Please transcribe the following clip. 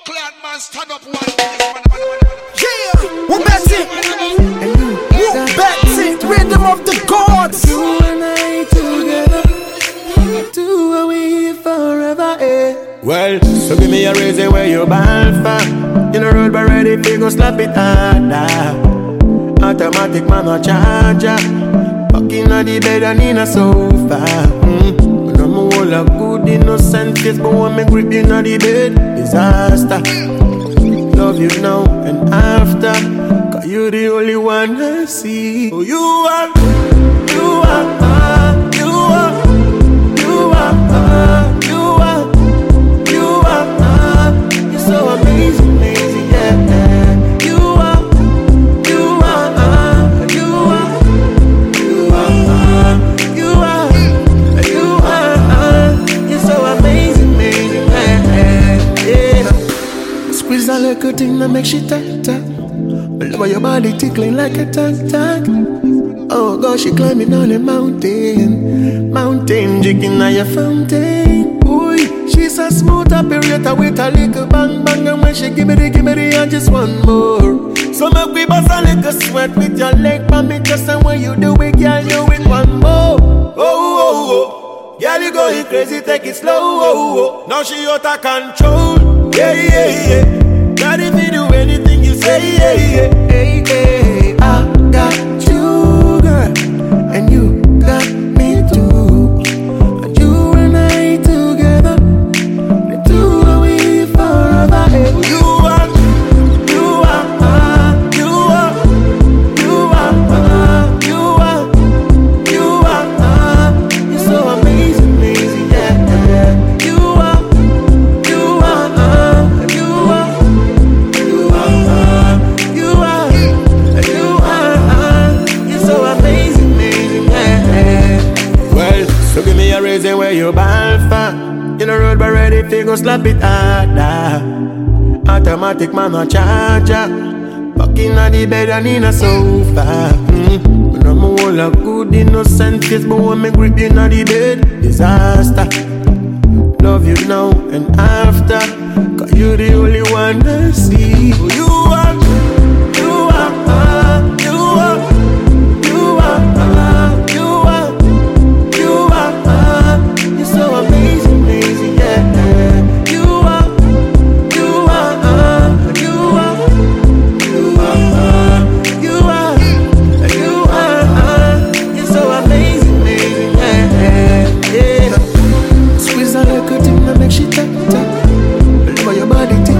clad man, stand up one. Yeah, we're Betsy. We're Betsy, rhythm of the gods. You and I together, do what we forever, eh? Well, so give me a reason where you ball for. You know road but ready, fi go slap it harder. Automatic man a charger. Fucking on the bed and in a sofa. When I'm all a good innocent face, but when me grip in on the bed, disaster. Love you now and after, 'cause you the only one I see. Oh, you are, you are, you are, you are, you are, you are, you're so amazing, amazing, yeah. You are, you are, you are, you are, you are, you are, you're so amazing, amazing, yeah. Squeeze a little thing that makes you tap tap. Love your body tickling like a tack tack. Oh gosh, she climbing on a mountain, jigging on your fountain. Boy, she's a smooth operator with a little bang bang, and when she give me the, I just want more. So make we bust a little sweat with your leg, but me just and when you do it, girl, you it one more. Oh, oh, oh, girl, you going crazy, take it slow. Oh, oh. Now she out of control. Yeah, yeah, yeah. Got if you do anything you say, yeah, yeah. Hey, hey, I got you, girl, and you got me too. And you and I together, we do what we forever. Hey. You are, you are, you are, you are, you are, you are, you're so amazing, amazing, yeah. You are, you are, you are. So give me a reason where you ball for. In the road but ready fi go slap it harder. Automatic man a charger. Fucking on the bed and in a sofa. When I'm all a good innocent face, but when me grip in on the bed, disaster. Love you now and after, 'cause you the only one I see. You are, you are, you are, you are, you are, you are, you're so amazing, amazing, yeah. You are, you are, you are, you are, you are, you are, you're so amazing, amazing, yeah. Squeeze a little thing that makes you tap tap. Love your body.